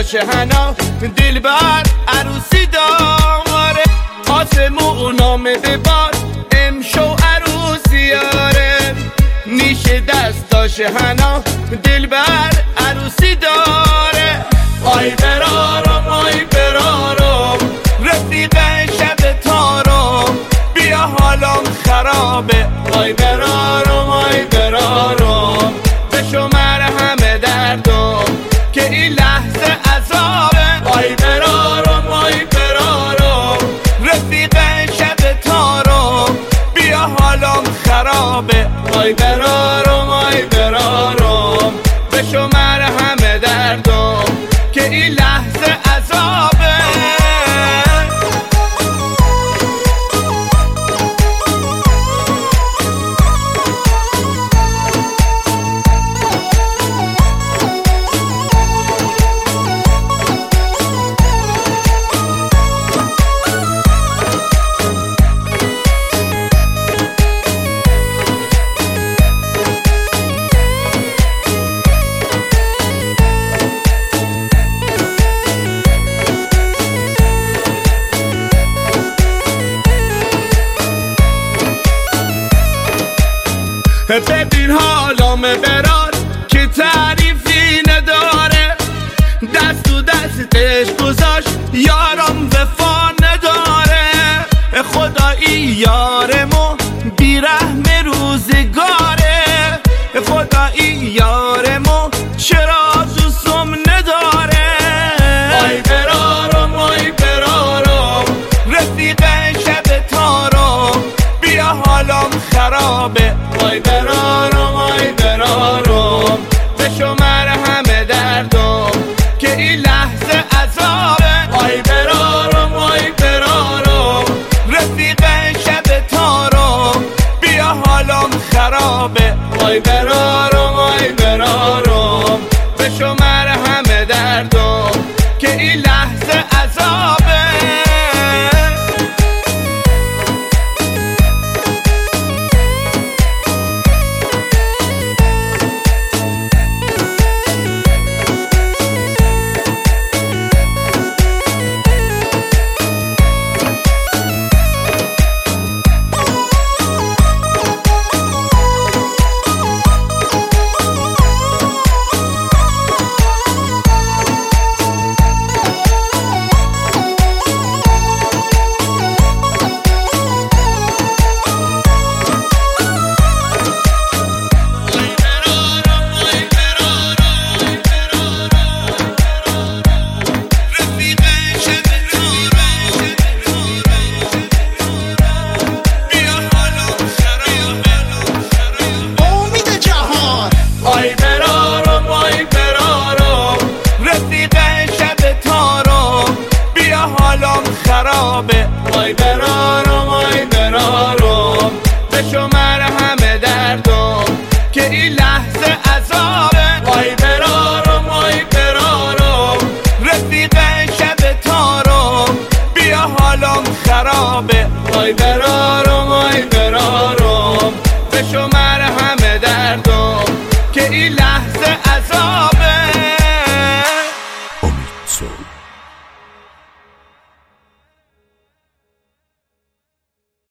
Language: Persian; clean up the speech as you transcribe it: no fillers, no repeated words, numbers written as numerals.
دستاش هنا دلبر عروسی داره، آسمون نامه ببار امشو عروسیاره. میشه دستاش هنا دلبر عروسی داره. آی برارم آی برارم رفیق شب تارم، بیا حالم خرابه. آی برارم آی برارم بشمر همه دردم که این لحظه عذابه. آی برارم آی برارم رفیق شب تارم، بیا حالم خرابه. آی برارم آی برارم بشمر همه دردم که این لحظه عذابه. ببین حالامه برار که تعریفی نداره، دست تو دستش گذاشت یارم وفا نداره. خدایی یارمو بیرحم روزگاره، خدایی یارمو چرا دوستم نداره. آی برارم آی برارم رفیق شب تارم، بیا حالم خرابه. آی برارم آی برارم بشمر همه دردم که این لحظه عذابه. آی برارم آی برارم رفیق شب تارم، بیا حالم خرابه. آی برارم آی برارم بشمر همه دردم که این لحظه عذابه. آی برارم آی برارم بشمر همه دردم که این لحظه عذابه. آی برارم آی برارم رفیق شب تارم، بیا حالم خرابه. آی برارم آی برارم بشمر همه دردم که این لحظه عذابه.